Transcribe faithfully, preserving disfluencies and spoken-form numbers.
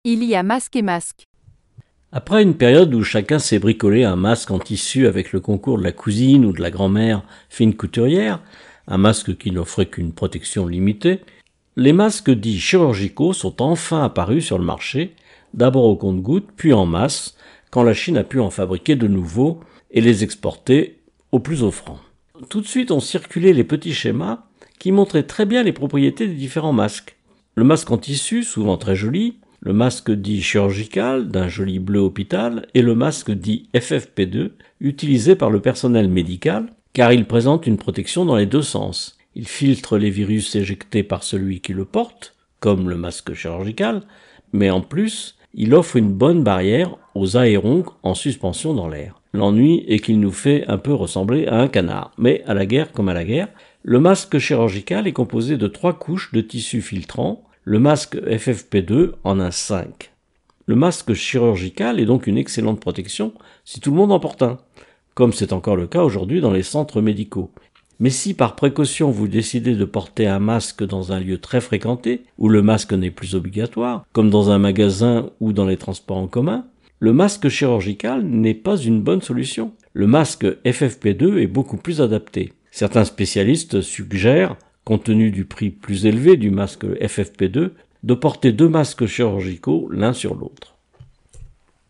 Il y a masque et masque. Après une période où chacun s'est bricolé un masque en tissu avec le concours de la cousine ou de la grand-mère fine couturière, un masque qui n'offrait qu'une protection limitée, les masques dits chirurgicaux sont enfin apparus sur le marché, d'abord au compte-gouttes, puis en masse, quand la Chine a pu en fabriquer de nouveaux et les exporter au plus offrant. Tout de suite ont circulé les petits schémas qui montraient très bien les propriétés des différents masques. Le masque en tissu, souvent très joli, le masque dit chirurgical, d'un joli bleu hôpital, et le masque dit F F P deux, utilisé par le personnel médical, car il présente une protection dans les deux sens. Il filtre les virus éjectés par celui qui le porte, comme le masque chirurgical, mais en plus, il offre une bonne barrière aux aérons en suspension dans l'air. L'ennui est qu'il nous fait un peu ressembler à un canard, mais à la guerre comme à la guerre, le masque chirurgical est composé de trois couches de tissu filtrant. Le masque F F P deux en a cinq. Le masque chirurgical est donc une excellente protection si tout le monde en porte un, comme c'est encore le cas aujourd'hui dans les centres médicaux. Mais si par précaution vous décidez de porter un masque dans un lieu très fréquenté, où le masque n'est plus obligatoire, comme dans un magasin ou dans les transports en commun, le masque chirurgical n'est pas une bonne solution. Le masque F F P deux est beaucoup plus adapté. Certains spécialistes suggèrent, compte tenu du prix plus élevé du masque F F P deux, de porter deux masques chirurgicaux l'un sur l'autre.